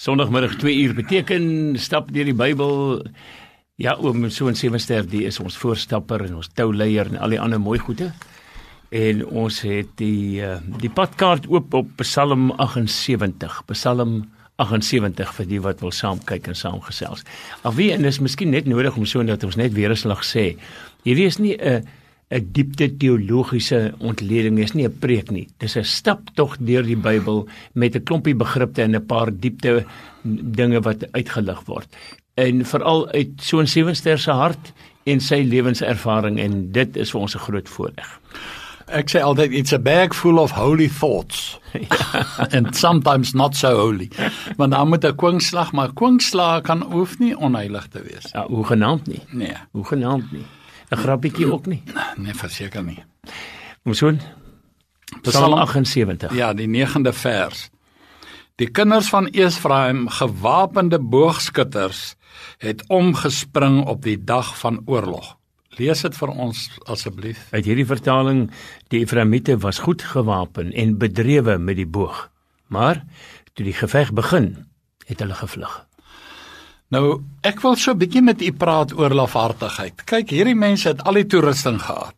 Sondagmiddag 2 uur beteken, stap deur die Bybel. Ja, oom Soon Sewenster, die is ons voorstapper en ons touleier en al die ander mooi goede. En ons het die padkaart oop op Psalm 78. Psalm 78 vir die wat wil saam kyk en saam gesels. Alwie, en dis miskien net nodig om so dat ons net weer 'n slag sê. Hierdie is nie 'n diepte teologiese ontleding, is nie 'n preek nie. Dis 'n staptog deur die Bybel met 'n klompie begripte en 'n paar diepte dinge wat uitgelig word. En veral uit Soon Sewenster se hart en sy lewenservaring, en dit is vir ons 'n groot voordeel. Ek sê altyd, it's a bag full of holy thoughts. And sometimes not so holy. Want dan moet 'n kwinkslag, maar kwinkslag hoef nie onheilig te wees. Ja, hoegenaamd nie. Nee. Hoegenaamd nie. 'n grappietjie ook nie. Nee, verseker nie. Oom Soon, Psalm 78. Ja, die 9de vers. Die kinders van Efraim, gewapende boogskutters, het omgespring op die dag van oorlog. Lees dit vir ons asseblief. Uit hierdie vertaling, die Efraimiete was goed gewapen en bedrewe met die boog. Maar toe die geveg begin, het hulle gevlug. Nou, ek wil so 'n bietjie met u praat oor lafhartigheid. Kyk, hierdie mense het al die toerusting gehad.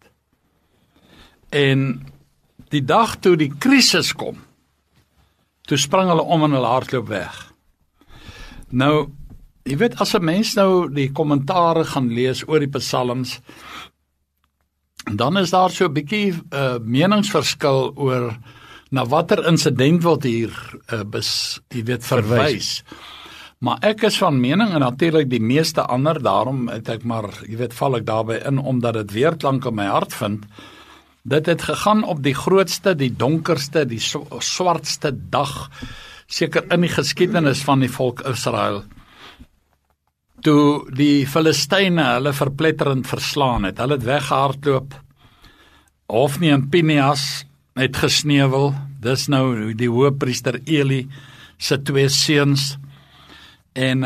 En die dag toe die krisis kom, toe spring hulle om en hulle hardloop weg. Nou, jy weet, as 'n mens nou die kommentare gaan lees oor die psalms, dan is daar so 'n bietjie meningsverskil oor na watter insident word hier jy weet, verwys. Maar ek is van mening, en natuurlik die meeste ander, daarom het ek maar, jy weet, val ek daarby in, omdat dit weerklank in my hart vind. Dit het gegaan op die grootste, die donkerste, die swartste dag, seker in die geskiedenis van die volk Israel. Toe die Filistyne hulle verpletterend verslaan het, hulle het weggehardloop. Hofni en Pinehas het gesneuwel, dis nou die hoëpriester Eli se 2 seuns. En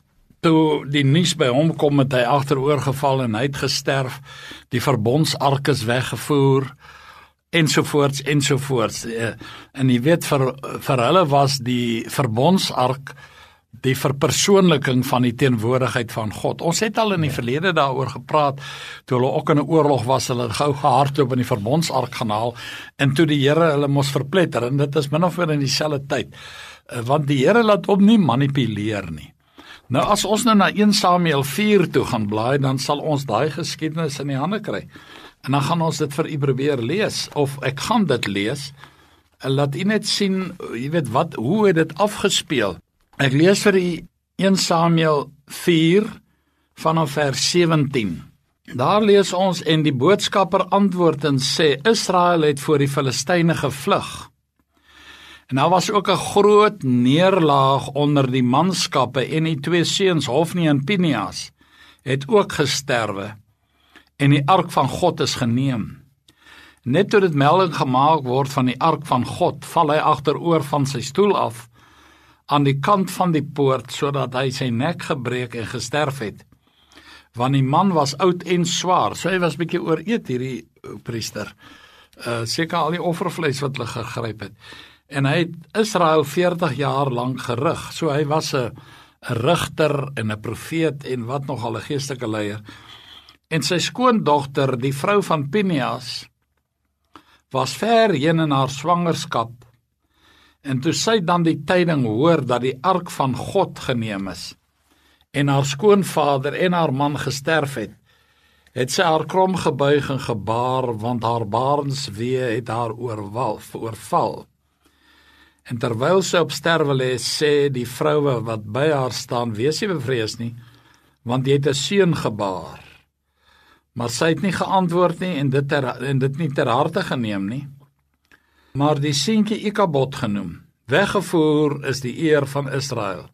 toe die nuus by hom kom, het hy agteroor geval en hy het gesterf, die verbondsark is weggevoer, ensovoorts, ensovoorts. En jy weet, vir hulle was die verbondsark die verpersoonliking van die teenwoordigheid van God. Ons het al in die verlede daaroor gepraat, toe hulle ook in 'n oorlog was, hulle gou gehardloop in die verbondsark gaan haal, en toe die Here hulle mos verpletter, en dit is min of meer in dieselfde tyd. Want die Here laat hom nie manipuleer nie. Nou as ons nou na 1 Samuel 4 toe gaan blaai, dan sal ons daai geskiedenis in die hande kry. En dan gaan ons dit vir u probeer lees, of ek gaan dit lees, en laat u net sien, jy weet wat, hoe het dit afgespeel. Ek lees vir u 1 Samuel 4 vanaf vers 17. Daar lees ons, en die boodskapper antwoord en sê, Israel het voor die Filistyne gevlug. En daar was ook 'n groot neerlaag onder die manskappe, en die 2 seuns, Hofni en Pinehas, het ook gesterwe, en die ark van God is geneem. Net toe dit melding gemaak word van die ark van God, val hy agteroor van sy stoel af, aan die kant van die poort, sodat hy sy nek gebreek en gesterf het. Want die man was oud en swaar, so hy was bietjie ooreet, hierdie priester. Seker al die offervleis wat hulle gegryp het. En hy het Israel 40 jaar lank gerig, so hy was 'n rigter en 'n profeet en wat nogal 'n geestelike leier. En sy skoondogter, die vrou van Pinehas, was ver heen in haar swangerskap, en toe sy dan die tyding hoor dat die ark van God geneem is, en haar skoonvader en haar man gesterf het sy haar krom gebuig en gebaar, want haar barenswee het haar oorval. En terwyl sy op sterwe lê, sê die vroue wat by haar staan, wees nie bevrees nie, want jy het 'n seun gebaar. Maar sy het nie geantwoord nie, en dit nie ter harte geneem nie. Maar die seentjie Ikabod genoem, weggevoer is die eer van Israel.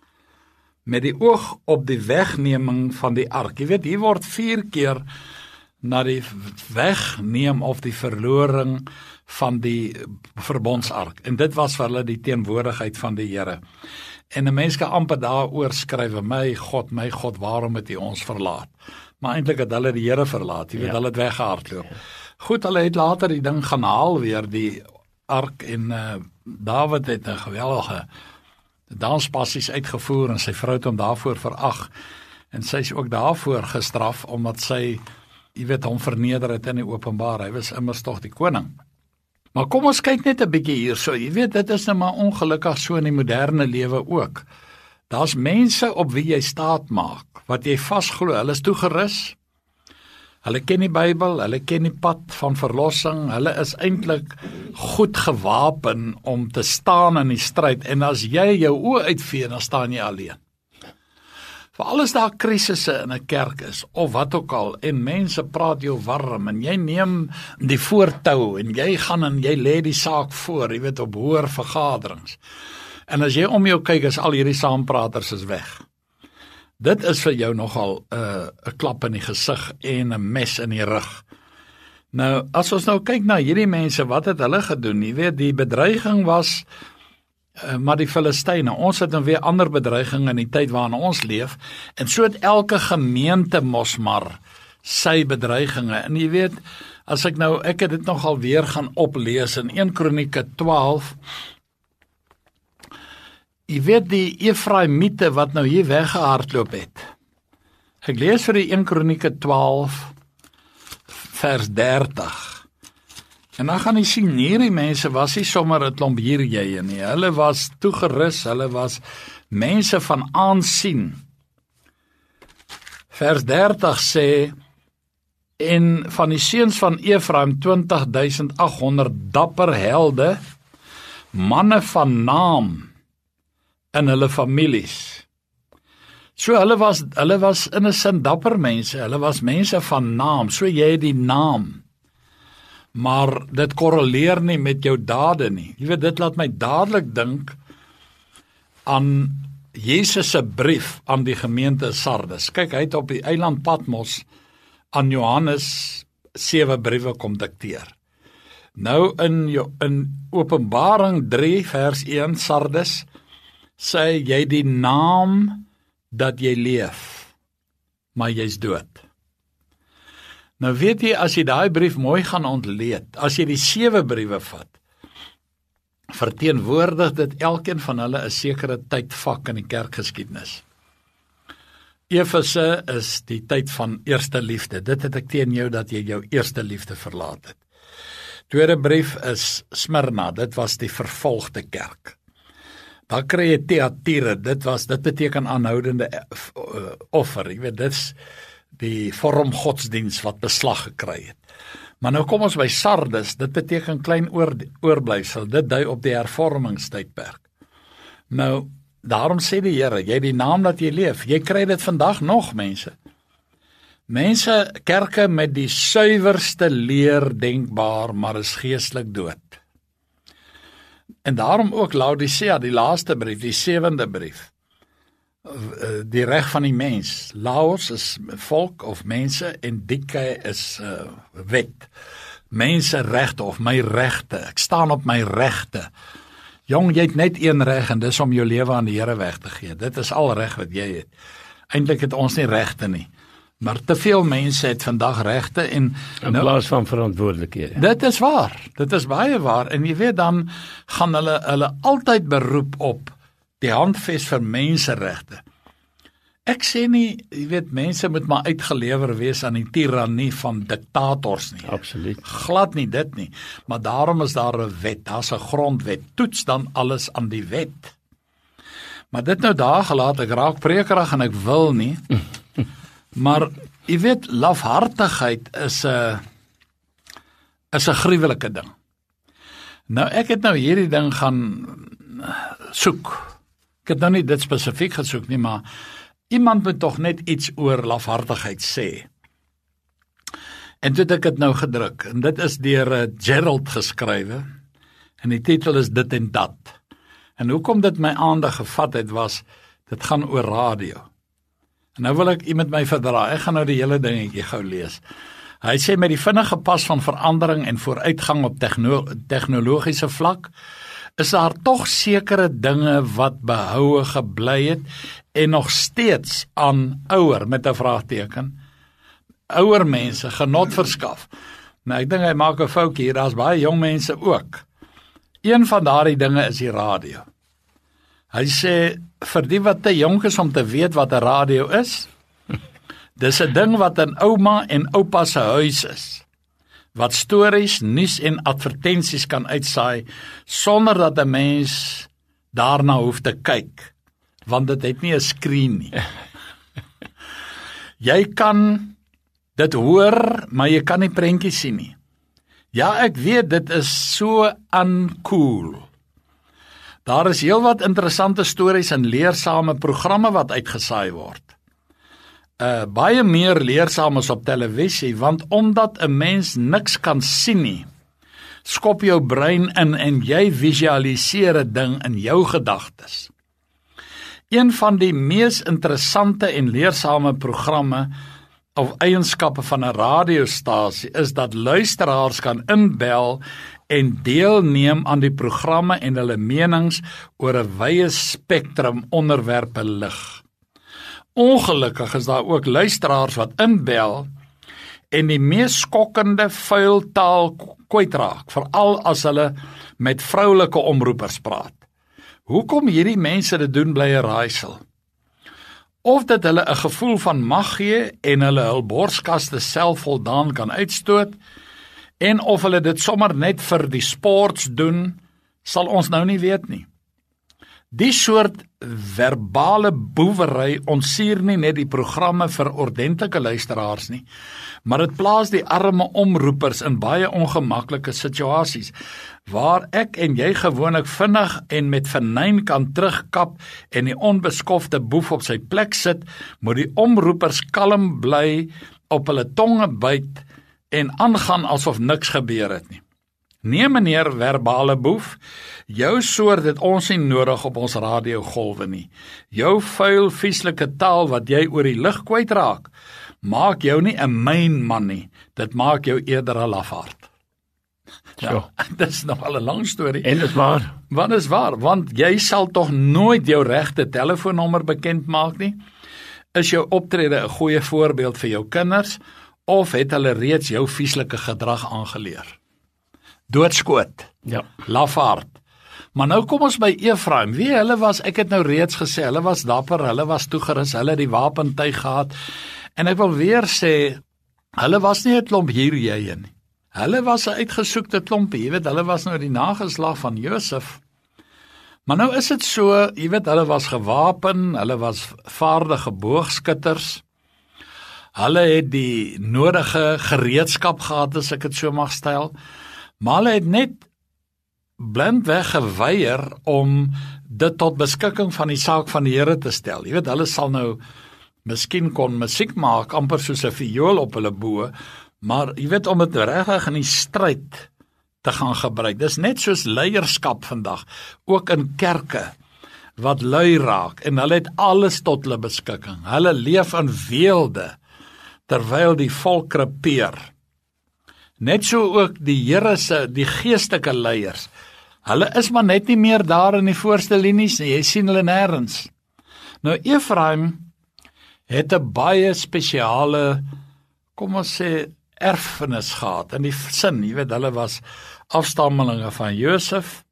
Met die oog op die wegneming van die ark. Jy weet, hier word 4 keer na die wegneem of die verloring van die verbondsark. En dit was vir hulle die teenwoordigheid van die Here. En 'n mens kan amper daaroor skryf, my God, waarom het U ons verlaat? Maar eintlik het hulle die Here verlaat, jy weet, hulle het weggehardloop. Goed, hulle het later die ding gaan haal weer, die ark, en Dawid het 'n geweldige danspassies uitgevoer en sy vrou het hom daarvoor verag. En sy is ook daarvoor gestraf omdat sy, hom verneder het in die openbaar. Hy was immers tog die koning. Maar kom ons kyk net 'n bietjie hierso. Dit is nou maar ongelukkig so in die moderne lewe ook. Daar's mense op wie jy staat maak, wat jy vasglo, hulle is toegerus. Hulle ken die Bybel, hulle ken die pad van verlossing, hulle is eintlik goed gewapen om te staan in die stryd, en as jy jou oë uitvee, dan staan jy alleen. Veral as daar krisisse in 'n kerk is, of wat ook al, en mense praat jou warm, en jy neem die voortou, en jy gaan en jy lê die saak voor, op hoër vergaderings. En as jy om jou kyk, is al hierdie saampraters is weg. Dit is vir jou nogal 'n klap in die gesig en 'n mes in die rug. Nou, as ons nou kyk na hierdie mense, wat het hulle gedoen? Die bedreiging was maar die Filistyne. Ons het nou weer ander bedreigings in die tyd waarin ons leef, en so het elke gemeente mos maar sy bedreigings. En as ek het dit nogal weer gaan oplees in 1 Kronieke 12, die Efraimiete wat nou hier weggehardloop het. Ek lees vir die 1 Kronieke 12 vers 30. En dan gaan jy sien, hierdie mense was nie sommer 'n klomp hierjye nie. Hulle was toegerus, hulle was mense van aansien. Vers 30 sê, en van die seuns van Efraim 20.800 dapper helde, manne van naam in hulle families. So hulle was in 'n sin dapper mense, hulle was mense van naam, so jy het die naam. Maar dit korreleer nie met jou dade nie. Dit laat my dadelik dink aan Jesus se brief aan die gemeente Sardes. Kyk, hy het op die eiland Patmos aan Johannes 7 briewe kom dikteer. Nou in Openbaring 3 vers 1 Sardes sê jy die naam dat jy leef, maar jy's dood. Nou jy, as jy daai brief mooi gaan ontleed, as jy die 7 briewe vat, verteenwoordig dit elkeen van hulle 'n sekere tydvak in die kerkgeskiedenis. Efese is die tyd van eerste liefde. Dit het ek teen jou dat jy jou eerste liefde verlaat het. Tweede brief is Smyrna, dit was die vervolgde kerk. Dan kry jy Thyatira, dit beteken aanhoudende offer, dit is die vorm godsdiens wat beslag gekry het. Maar nou kom ons by Sardes, dit beteken klein oorblyfsel, dit dui op die hervormingstydperk. Nou, daarom sê die Here, jy die naam dat jy leef, jy kry dit vandag nog, mense. Mense, kerke met die suiwerste leer denkbaar, maar is geestelik dood. En daarom ook Laodicea, die laaste brief, die 7de brief, die reg van die mens. Laos is volk of mense en Dike is wet. Mense regte of my regte. Ek staan op my regte. Jong, jy het net een reg en dis om jou lewe aan die Here weg te gee. Dit is al reg wat jy het. Eintlik het ons nie regte nie. Maar te veel mense het vandag regte en in plaas van verantwoordelikhede. Dit is waar. Dit is baie waar en jy weet dan gaan hulle altyd beroep op die handves vir menseregte. Ek sê nie, jy weet, mense moet maar uitgelewer wees aan die tirannie van diktators nie. Absoluut. Glad nie dit nie. Maar daarom is daar 'n wet, daar's 'n grondwet. Toets dan alles aan die wet. Maar dit nou daar gelaat, ek raak prekerig en ek wil nie. Maar jy weet, lafhartigheid is 'n gruwelike ding. Nou ek het nou hierdie ding gaan soek. Ek het nou nie dit spesifiek gesoek nie, maar iemand moet tog net iets oor lafhartigheid sê. En toe het ek dit nou gedruk, en dit is deur Gerald geskrywe, en die titel is Dit en Dat. En hoekom dit my aandag gevat het was, dit gaan oor radio. En nou wil ek iemand my verdra, ek gaan nou die hele dingetjie gou lees. Hy sê met die vinnige pas van verandering en vooruitgang op tegnologiese vlak, is daar tog sekere dinge wat behoue gebly het en nog steeds aan ouer met 'n vraagteken, ouer mense genot verskaf. Nou ek dink hy maak 'n fout hier, daar's baie jong mense ook. Een van daardie dinge is die radio. Hy sê, vir die wat te jonk is om te weet wat 'n radio is, dis 'n ding wat in ouma en oupa se huis is, wat stories, nuus en advertensies kan uitsaai, sonder dat 'n mens daarna hoef te kyk, want dit het nie 'n skerm nie. Jy kan dit hoor, maar jy kan nie prentjies sien nie. Ja, ek weet, dit is so uncool. Daar is heelwat interessante stories en leersame programme wat uitgesaai word. Baie meer leersaam is op televisie, want omdat 'n mens niks kan sien nie, skop jou brein in en jy visualiseer 'n ding in jou gedagtes. Een van die mees interessante en leersame programme of eienskappe van 'n radiostasie is dat luisteraars kan inbel en deelneem aan die programme en hulle menings oor 'n wye spektrum onderwerpe lig. Ongelukkig is daar ook luisteraars wat inbel en die mees skokkende vuil taal kwytraak, veral as hulle met vroulike omroepers praat. Hoekom hierdie mense dit doen, bly 'n raaisel. Of dit hulle 'n gevoel van mag gee en hulle hul borskaste selfvoldaan kan uitstoot, en of hulle dit sommer net vir die sports doen, sal ons nou nie weet nie. Die soort verbale boewery ontsier nie net die programme vir ordentlike luisteraars nie, maar dit plaas die arme omroepers in baie ongemaklike situasies, waar ek en jy gewoonlik vinnig en met vernyn kan terugkap en die onbeskofte boef op sy plek sit, moet die omroepers kalm bly, op hulle tonge byt en aangaan asof niks gebeur het nie. Nee meneer verbale boef, jou soort het ons nie nodig op ons radiogolwe nie. Jou vuil, vieslike taal wat jy oor die lug kwytraak, maak jou nie 'n myn man nie, dit maak jou eerder 'n lafaard. Ja, dit is nog al 'n lang storie. En dit is waar. Wat is waar? Want jy sal tog nooit jou regte telefoonnommer bekend maak nie. Is jou optrede 'n goeie voorbeeld vir jou kinders, of het hulle reeds jou vieslike gedrag aangeleer? Doodskoot. Ja. Lafaard. Maar nou kom ons by Efraim. Wie hulle was, ek het nou reeds gesê, hulle was dapper, hulle was toegerus, hulle het die wapentuig gehad. En ek wil weer sê, hulle was nie 'n klomp hierjie nie. Hulle was 'n uitgesoekte klompie, jy weet, hulle was nou die nageslag van Josef. Maar nou is dit so, jy weet, hulle was gewapen, hulle was vaardige boogskutters. Hulle het die nodige gereedskap gehad, as ek dit so mag stel. Maar hulle het net blindweg geweier om dit tot beskikking van die saak van die Here te stel. Jy weet, hulle sal nou miskien kon musiek maak, amper soos 'n viool op hulle boë, maar jy weet, om dit regtig in die stryd te gaan gebruik. Dis net soos leierskap vandag, ook in kerke, wat lui raak, en hulle het alles tot hulle beskikking. Hulle leef in weelde, terwyl die volk krepeer. Net so ook die Here se, die geestelike leiers. Hulle is maar net nie meer daar in die voorste linies nie, jy sien hulle nêrens. Nou Efraim het 'n baie spesiale, kom ons sê, erfenis gehad, in die sin, jy weet, hulle was afstammelinge van Josef.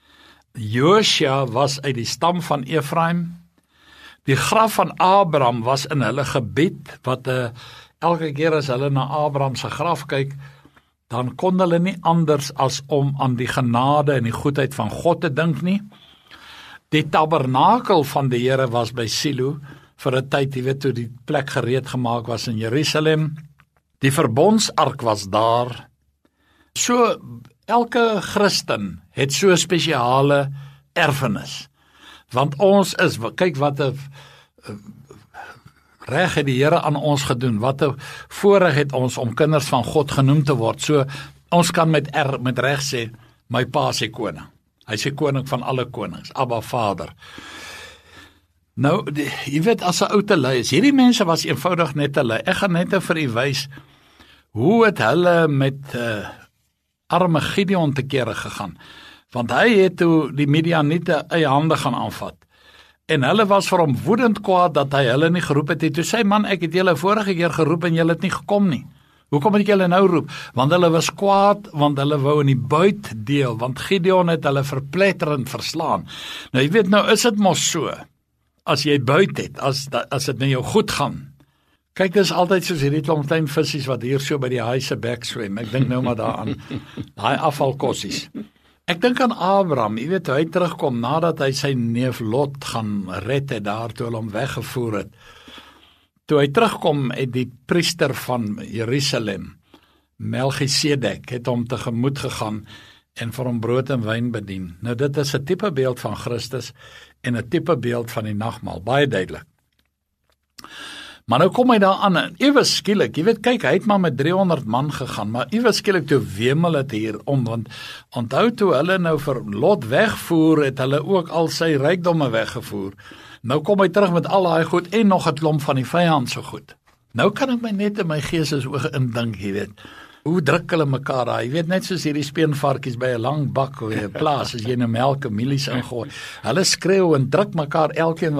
Josua was uit die stam van Efraim. Die graf van Abraham was in hulle gebied, wat elke keer as hulle na Abraham se graf kyk, dan kon hulle nie anders as om aan die genade en die goedheid van God te dink nie. Die tabernakel van die Here was by Silo vir 'n tyd, jy weet, toe die plek gereed gemaak was in Jerusalem. Die verbondsark was daar. So elke Christen het so 'n spesiale erfenis. Want ons is, kyk wat 'n reg het die Here aan ons gedoen. Wat 'n voorreg het ons om kinders van God genoem te word. So ons kan met reg sê, my pa is koning. Hy is koning van alle konings, Abba Vader. Nou, jy weet, as 'n ou te lui is, hierdie mense was eenvoudig net te lui. Ek gaan net vir u wys hoe het hulle met arme Gideon te kere gegaan. Want hy het toe die Midianiete eie hande gaan aanvat. En hulle was vir hom woedend kwaad dat hy hulle nie geroep het. Toe sê man, ek het julle vorige keer geroep en julle het nie gekom nie. Hoekom het julle nou roep? Want hulle was kwaad, want hulle wou in die buit deel, want Gideon het hulle verpletterend verslaan. Nou jy weet, nou is dit mos so, as jy buit het, as dit met jou goed gaan. Kyk, dis altyd soos hierdie klomp klein visies wat hier so by die haai se bek swem. Ek dink nou maar daaraan, daai afvalkossies. Ek dink aan Abraham, jy weet, hy terugkom nadat hy sy neef Lot gaan red het daar toe hulle hom weggevoer het. Toe hy terugkom, het die priester van Jerusalem, Melchisedek, het hom tegemoet gegaan en vir hom brood en wyn bedien. Nou dit is 'n tipe beeld van Christus en 'n tipe beeld van die nagmaal, baie duidelik. Maar nou kom hy daar aan en ewe skielik, jy weet, kyk, hy het maar met 300 man gegaan, maar ewe skielik toe wemel het hier om, want onthou toe hulle nou vir Lot wegvoer, het hulle ook al sy rykdomme weggevoer. Nou kom hy terug met al daai goed en nog 'n klomp van die vyand so goed. Nou kan ek my net in my gees as oë indink, jy weet. Hoe druk hulle mekaar daar? Jy weet, net soos hierdie speenvarkies by 'n lang bak of 'n plaas as jy nou melk en mielies ingooi. Hulle skreeu en druk mekaar, elkeen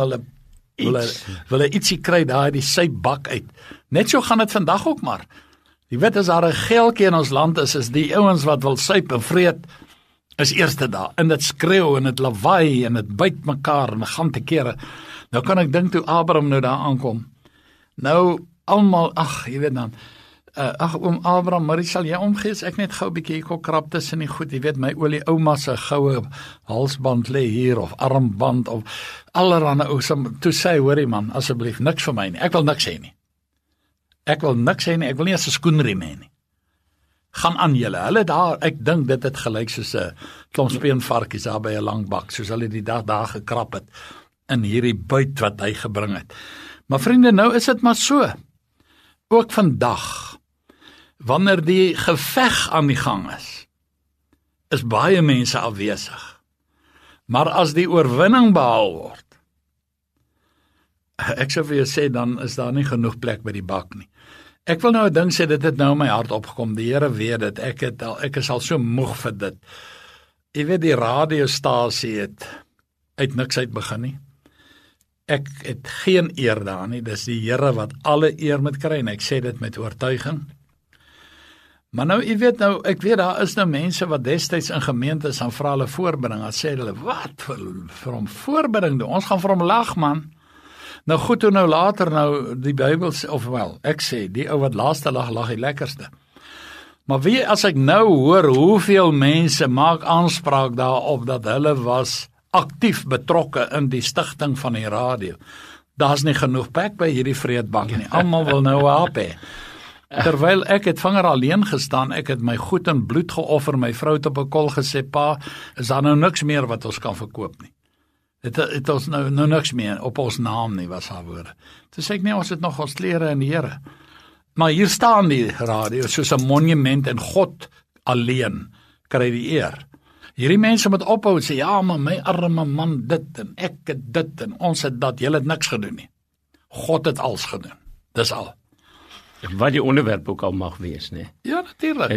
wil ietsie kry daar uit die sypbak uit. Net so gaan dit vandag ook maar. Jy weet, as daar 'n geeltjie in ons land is die ouens wat wil syp en vreet is eerste daar, en dit skreeu en dit lawaai en dit byt mekaar en gaan te kere. Nou kan ek dink toe Abraham nou daar aankom. Nou almal, jy weet dan, oom Abraham, maar sal jy omgee, ek net gou 'n bietjie hier krap tussen die goed, jy weet, my olie ouma se goue halsband lê hier, of armband, of allerhande ou, toe sê, hoorie man, asseblief, niks vir my nie, ek wil niks hê nie. Ek wil nie as 'n skoenriem hê nie. Gaan aan julle, hulle daar, ek dink dit het gelyk soos 'n klomp speenvarkies daar by 'n lang bak, soos hulle die dag daar gekrap het, in hierdie buit wat hy gebring het. Maar vriende, nou is dit maar so, ook vandag, wanneer die geveg aan die gang is baie mense afwesig. Maar as die oorwinning behaal word, ek sou vir jou sê, dan is daar nie genoeg plek by die bak nie. Ek wil nou 'n ding sê, dit het nou in my hart opgekom, die Here weet dit, ek is al so moeg vir dit. Jy weet, die radiostasie het uit niks uit begin nie. Ek het geen eer daarin nie, dis die Here wat alle eer moet kry, en ek sê dit met oortuiging. Maar nou, jy weet nou, ek weet daar is nou mense wat destyds in gemeentes aan vra hulle voorbidding, dan sê hulle, wat vir hom voorbidding doen, ons gaan vir hom lag man. Nou goed, toe nou later nou die Bybel sê, of wel, ek sê, die ou wat laaste lag die lekkerste. Maar wie, as ek nou hoor, hoeveel mense maak aanspraak daarop, dat hulle was aktief betrokke in die stigting van die radio, daar's nie genoeg plek by hierdie vreedbank nie, almal wil nou help hê. Terwyl ek het vinger alleen gestaan, ek het my goed en bloed geoffer, my vrou het op 'n kol gesê, pa, is daar nou niks meer wat ons kan verkoop nie. Het ons nou niks meer op ons naam nie, was haar woorde. Toe sê ek, nee, ons het nog ons klere in die Here. Maar hier staan die radio, soos 'n monument, en God alleen kry die eer. Hierdie mense moet ophou, sê, ja, maar my arme man dit, en ek het dit, en ons het dat, julle het niks gedoen nie. God het alles gedoen, dis al. Wat die onderwerp ook al mag wees, né? Ja, natuurlik.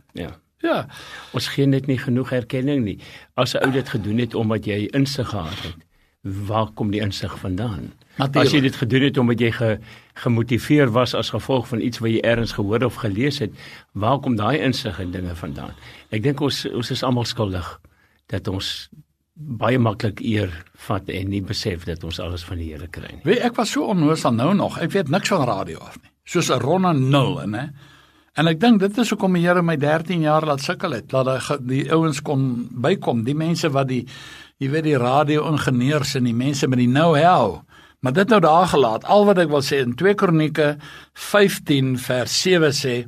Ja. Ons gee net nie genoeg erkenning nie. As 'n ou dit gedoen het omdat jy insig gehad het, waar kom die insig vandaan? Natuurlijk. As jy dit gedoen het omdat jy gemotiveer was as gevolg van iets wat jy ergens gehoor of gelees het, waar kom daai insig en dinge vandaan? Ek dink ons is almal skuldig dat ons baie maklik eer vat en nie besef dat ons alles van die Here kry nie. Weet, ek was so onnoosal nou nog, ek weet niks van radio af nie, soos 'n ronde nul, né? En ek dink dit is hoekom die Here my 13 jaar laat sukkel het, laat die ouens kon bykom, die mense wat jy weet die radio-ingenieurs en die mense met die know-how, maar dit nou daar gelaat. Al wat ek wil sê in 2 Kronieke 15 vers 7 sê,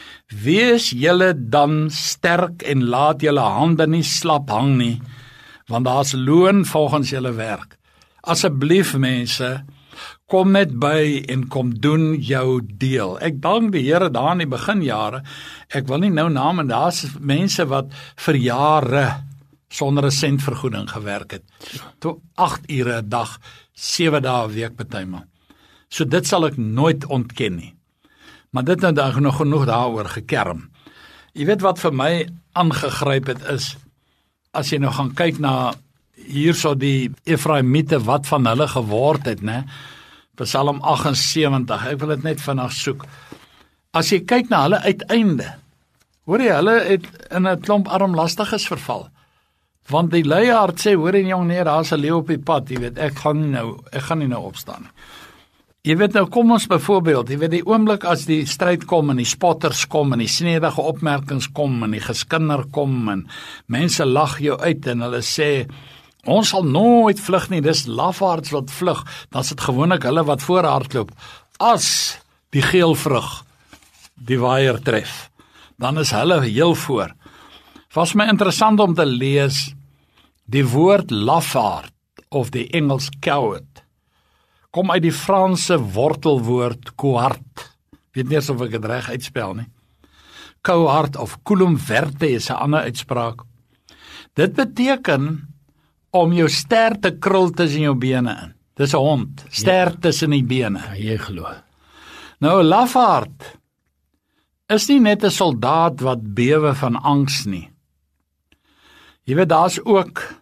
wees julle dan sterk en laat julle hande nie slap hang nie, want daar's loon volgens julle werk. Asseblief mense, kom net by en kom doen jou deel. Ek dank die Here daar in die beginjare, ek wil nie nou name, daar's mense wat vir jare sonder 'n sent vergoeding gewerk het, tot 8 ure 'n dag, 7 dae 'n week partymal. So dit sal ek nooit ontken nie. Maar dit nou daar nog genoeg daaroor gekerm. Jy weet wat vir my aangegryp het is, as jy nou gaan kyk na hierso die Efraimiete, wat van hulle geword het, né? Psalm 78, ek wil dit net vinnig soek. as jy kyk na hulle uiteinde, hoor jy, hulle het in 'n klomp armlastiges verval. Want die luiaard sê, hoor en jong, nee, daar's 'n leeu op die pad, jy weet, ek gaan nie nou opstaan nie. Jy weet nou, kom ons byvoorbeeld, jy weet die oomblik as die stryd kom en die spotters kom en die snedige opmerkings kom en die geskinder kom en mense lag jou uit en hulle sê, ons sal nooit vlug nie, dis lafaards wat vlug, dan is dit gewoonlik hulle wat voorhardloop. As die geelvrug die waaier tref, dan is hulle heel voor. Was my interessant om te lees, die woord lafaard of die Engels coward kom uit die Franse wortelwoord cohort. Weet nie of ek dit reg uitspel nie. Cohort of culum verte is 'n ander uitspraak. Dit beteken om jou ster te krul tussen jou bene in. Dis 'n hond, ster tussen die bene. Ja, jy glo. Nou 'n lafaard is nie net 'n soldaat wat bewe van angs nie. Jy weet, daar's ook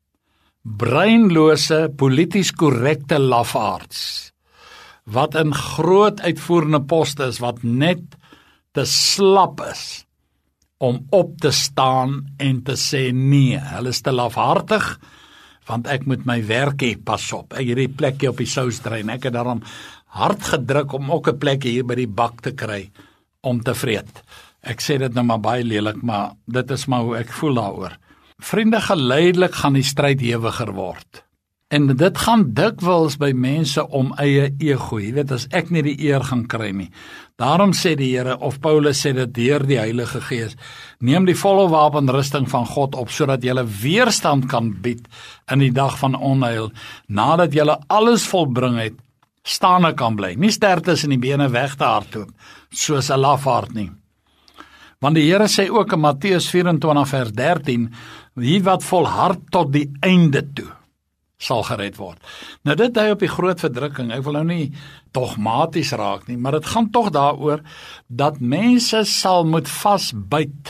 breinlose, polities korrekte lafaards, wat in groot uitvoerende poste is, wat net te slap is, om op te staan en te sê nee, hulle is te lafhartig, want ek moet my werk hê, pas op, ek hierdie plekkie op die sousdrein, ek het daarom hard gedruk om ook 'n plekkie hier by die bak te kry, om te vreet. Ek sê dit nou maar baie lelik, maar dit is maar hoe ek voel daaroor. Vriende, geleidelik gaan die stryd hewiger word. En dit gaan dikwels by mense om eie ego. Jy weet, as ek nie die eer gaan kry nie. Daarom sê die Here, of Paulus sê dit deur die Heilige Gees, neem die volle wapenrusting van God op, sodat jy weerstand kan bied in die dag van onheil, nadat jy alles volbring het, staande kan bly. Nie sterktes in die bene weg te hardloop, soos 'n lafaard nie. Want die Here sê ook in Matteus 24 vers 13, wie wat volhard tot die einde toe, sal gered word. Nou dit dui op die groot verdrukking, ek wil nou nie dogmaties raak nie, maar dit gaan tog daaroor, dat mense sal moet vasbyt,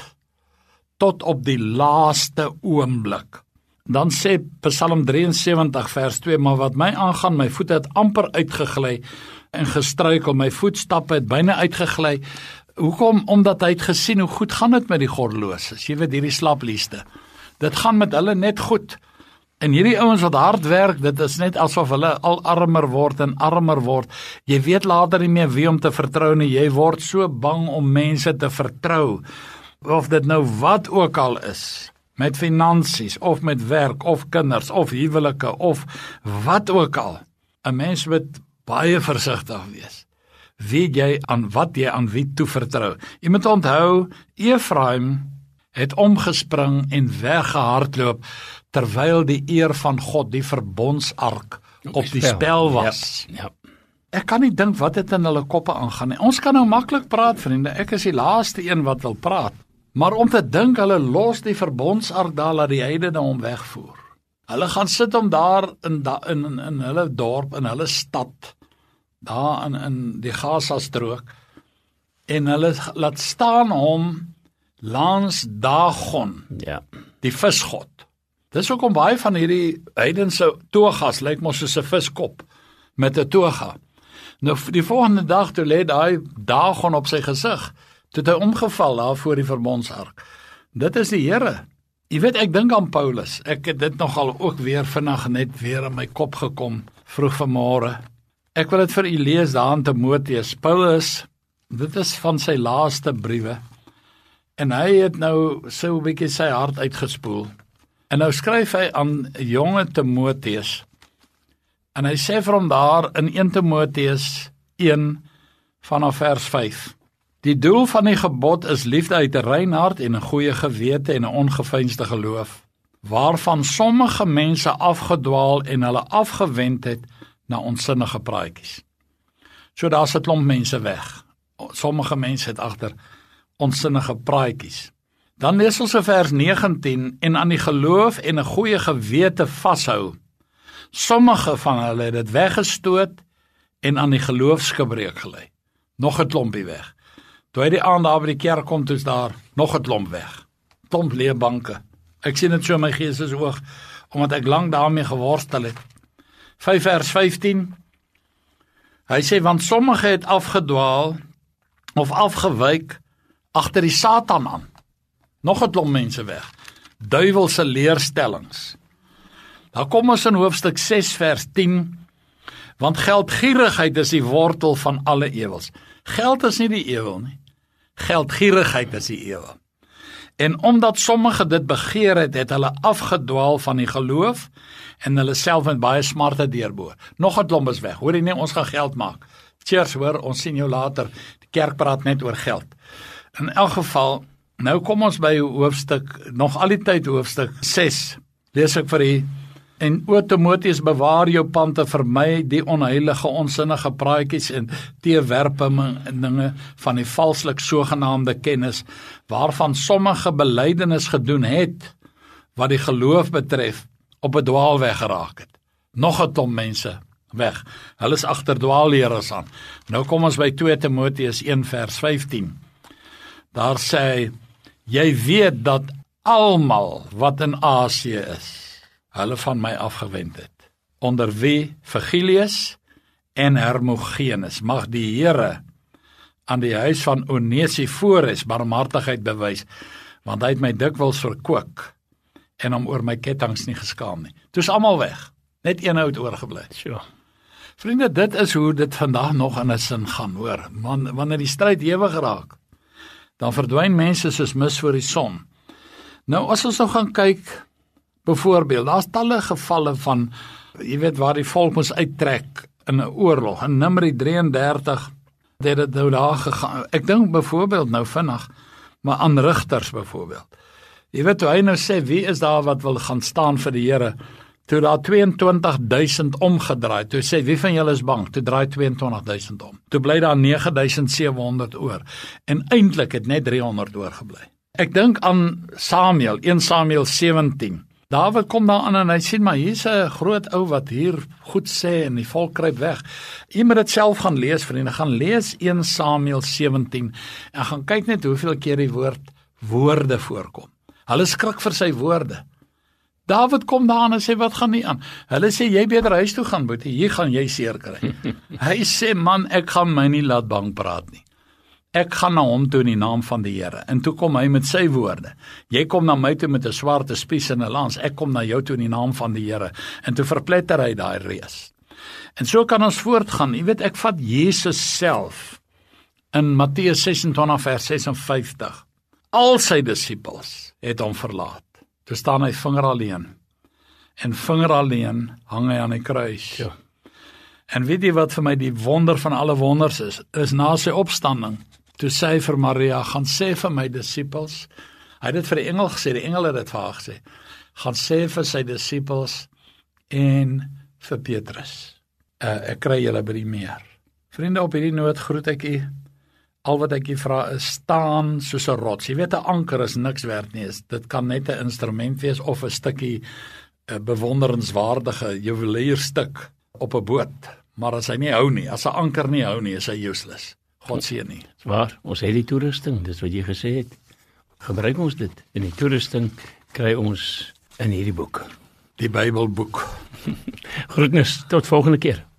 tot op die laaste oomblik. Dan sê Psalm 73 vers 2, maar wat my aangaan, my voete het amper uitgegly, en gestruikel, my voetstappe het byna uitgegly. Hoekom? Omdat hy het gesien hoe goed gaan dit met die goddeloses, jy weet hierdie slaplieste. Dit gaan met hulle net goed. En hierdie ouens wat hard werk, dit is net asof hulle al armer word en armer word. Jy weet later nie meer wie om te vertrou nie, jy word so bang om mense te vertrou, of dit nou wat ook al is, met finansies, of met werk, of kinders, of huwelike, of wat ook al. 'n Mens moet baie versigtig wees. Weet jy aan wat jy aan wie toevertrou? Jy moet onthou, Efraim het omgespring en weggehardloop, terwyl die eer van God, die verbondsark, op die spel was. Ja. Ek kan nie dink wat het in hulle koppe aangaan nie. Ons kan nou maklik praat, vriende, ek is die laaste een wat wil praat. Maar om te dink, hulle los die verbondsark daar, laat die heidene hom wegvoer. Hulle gaan sit om daar in hulle dorp, in hulle stad, daar in die Gaza-strook, en hulle laat staan hom langs Dagon, Ja. die visgod. Dis hoekom baie van hierdie heidense togas lyk mos soos 'n viskop met 'n toga. Nou die volgende dag toe lê daai Dagon op sy gesig, toe het hy omgeval daar voor die verbondsark. Dit is die Here. Jy weet, ek dink aan Paulus. Ek het dit nogal ook weer vinnig net weer in my kop gekom vroeg vanmôre. Ek wil dit vir u lees daar in Timoteus. Paulus, dit is van sy laaste briewe. En hy het nou so 'n bietjie sy hart uitgespoel. En nou skryf hy aan jonge Timoteus. En hy sê vir hom daar in 1 Timoteus 1 vanaf vers 5. Die doel van die gebod is liefde uit 'n rein hart en 'n goeie gewete en 'n ongeveinsde geloof, waarvan sommige mense afgedwaal en hulle afgewend het na onsinnige praatjies. So daar's 'n klomp mense weg. Sommige mense het agter onsinnige praatjies. Dan lees ons in vers 19, en aan die geloof en 'n goeie gewete vashou. Sommige van hulle het dit weggestoot en aan die geloofsgebreek gelei. Nog 'n klompie weg. Toe hy die aand daar by die kerk kom, toe is daar nog 'n klomp weg. Klomp leerbanke. Ek sien dit so in my geestesoog, omdat ek lank daarmee geworstel het. 5 vers 15. Hy sê, want sommige het afgedwaal of afgewyk agter die Satan aan. Nog 'n klomp mense weg. Duiwelse leerstellings. Dan kom ons in hoofstuk 6 vers 10, want geldgierigheid is die wortel van alle ewels. Geld is nie die ewel nie. Geldgierigheid is die ewel. En omdat sommige dit begeer het hulle afgedwaal van die geloof en hulle self met baie smarte deurboor. Nog 'n klomp is weg. Hoor jy nie, ons gaan geld maak. Cheers hoor, ons sien jou later. Die kerk praat net oor geld. In elk geval, nou kom ons by hoofstuk, nog al die tyd hoofstuk 6. Lees ek vir u. En o Timoteus, bewaar jou pante, vermy die onheilige, onsinnige praatjies en teewerpinge van die valslik sogenaamde kennis, waarvan sommige belydenis gedoen het, wat die geloof betref, op 'n dwaalweg geraak het. Nog 'n klomp mense weg. Hulle is agter dwaalleerders aan. Nou kom ons by 2 Timoteus 1 vers 15. Daar sê hy, jy weet dat almal wat in Asië is, hulle van my afgewend het, onder wie Virgilius en Hermogenes. Mag die Here aan die huis van Onesiphorus barmhartigheid bewys, want hy het my dikwels verkoop en hom oor my kettinge nie geskaam nie. Toe is almal weg, net een oud oorgebly. Sure. Vriende, dit is hoe dit vandag nog in 'n sin gaan, hoor. Wanneer die stryd ewig raak, dan verdwyn mense soos mis voor die son. Nou as ons nou gaan kyk, byvoorbeeld, daar's talle gevalle van, jy weet, waar die volk moes uittrek in 'n oorlog. In Numeri 33 het dit nou daar gegaan. Ek dink byvoorbeeld nou vinnig, maar aan rigters byvoorbeeld. Jy weet, toe hy nou sê, wie is daar wat wil gaan staan vir die Here? Toe daar 22.000 omgedraai. Toe sê, wie van julle is bang? Toe draai 22.000 om. Toe bly daar 9.700 oor. En eintlik het net 300 oorgebly. Ek dink aan Samuel, 1 Samuel 17. Dawid kom daar aan en hy sê, maar hier's 'n groot ou wat hier goed sê en die volk kruip weg. Jy moet dit self gaan lees, vriende. Gaan lees 1 Samuel 17 en gaan kyk net hoeveel keer die woord woorde voorkom. Hulle skrik vir sy woorde. Dawid kom daar aan en sê, wat gaan nie aan? Hulle sê, jy beter huis toe gaan, boetie, hier gaan jy seer kry. Hy sê, man, ek gaan my nie laat bang praat nie. Ek gaan na hom toe in die naam van die Here. En toe kom hy met sy woorde. Jy kom na my toe met 'n swarte spies en 'n lans. Ek kom na jou toe in die naam van die Here. En toe verpletter hy daai reus. En so kan ons voortgaan. Jy weet, ek vat Jesus self in Matteus 26 vers 56. Al sy disippels het hom verlaat. Toe staan hy vinger alleen. En vinger alleen hang hy aan die kruis. Ja. En weet jy wat vir my die wonder van alle wonders is na sy opstanding. Toe sê hy vir Maria, gaan sê vir my disippels, hy het dit vir die engel gesê, die engel het dit vir haar gesê, gaan sê vir sy disippels en vir Petrus, ek kry julle by die meer. Vriende, op hierdie noot groet ek u, al wat ek u vra is, staan soos 'n rots. Jy weet, 'n anker is niks werd nie, dit kan net 'n instrument wees, of 'n stukkie bewonderenswaardige juwelierstuk op 'n boot, maar as hy nie hou nie, as 'n anker nie hou nie, is hy useless. God seën nie. Waar, ons het die toerusting, dis wat jy gesê het. Gebruik ons dit. En die toerusting kry ons in hierdie boek. Die Bybelboek. Groetnis, tot volgende keer.